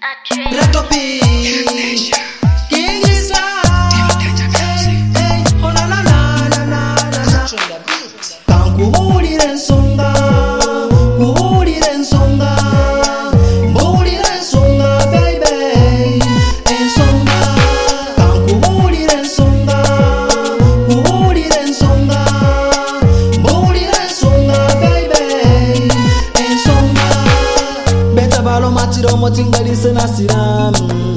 Reto P King Islam. Hey, oh na na na na na na. Kankuhulira ensonga, kuhulira ensonga, mbuulira ensonga baby, ensonga. Kankuhulira ensonga, kuhulira ensonga, mbuulira ensonga baby, ensonga. Beta balo matiro motingalise nasira.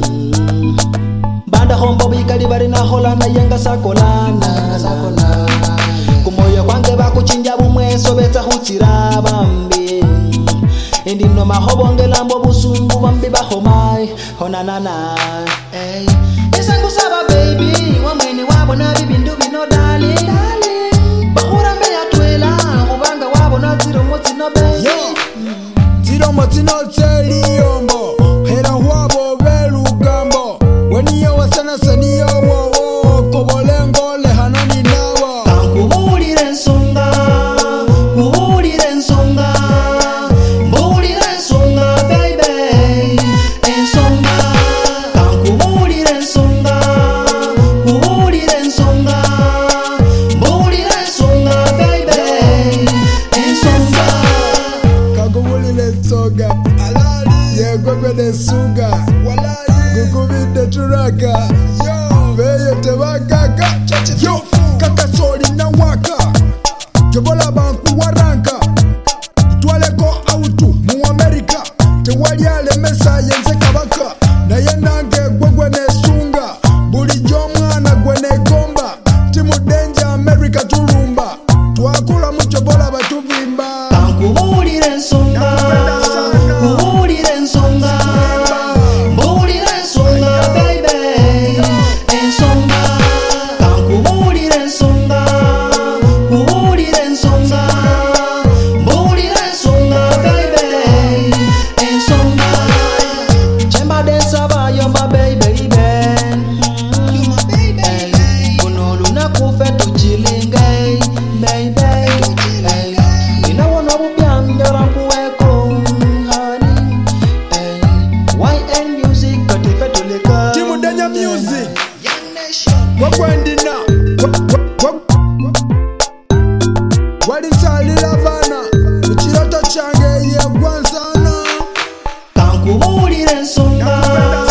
Banda hombo bikali bari na holana yenga sakolana. Kumoyo kwange bakuchinja bumweso beta hutira bambi. Indi no mahobonge lambo busungu bambi bahomai. Honanana. Hey. Esangu saba baby, wamweni wabo na bibindu bino dali. Bahura mbeya twela, ubanga wabo na tiro moti no baby. Yo, tiro moti no teli yombo. Hera wabo belu gambo. Weniyo wasana saniyo wo kobolengo lehanani nawa. Kankuhulira ensonga, kuhulira ensonga, mbuulira ensonga baby, ensonga. Kankuhulira ensonga, kuhulira ensonga, mbuulira ensonga baby, ensonga. Kagubulile soga. Ye gwegwe de suga. Gugubide turaka. Beye tebagaga. Yo, kaka soli na waka. Jobola banku waranka. Twaleko autu mu Amerika. Tewali ale mesa yenze kabaka. Na yenange gwegwe ne sunga. Bulijjo mwana gwe ne gomba. Timu Danger America tulumba. Twakula mu jobola batuvimba. Kankuhulira ensonga, kuhulira ensonga, mbuulira ensonga baby, ensonga. Kankuhulira ensonga, kuhulira ensonga, mbuulira ensonga baby, ensonga. Chemba densa bayo my baby you my baby. Kuno lunakufe tuchilinge baby. Ninaona bubyanjara kuweko honey. YN music katika tuleka. Timu Danger Music. Wakwendina. Walisalila bana. Ichiroto change ye gwanzana. Kankuhulira ensonga,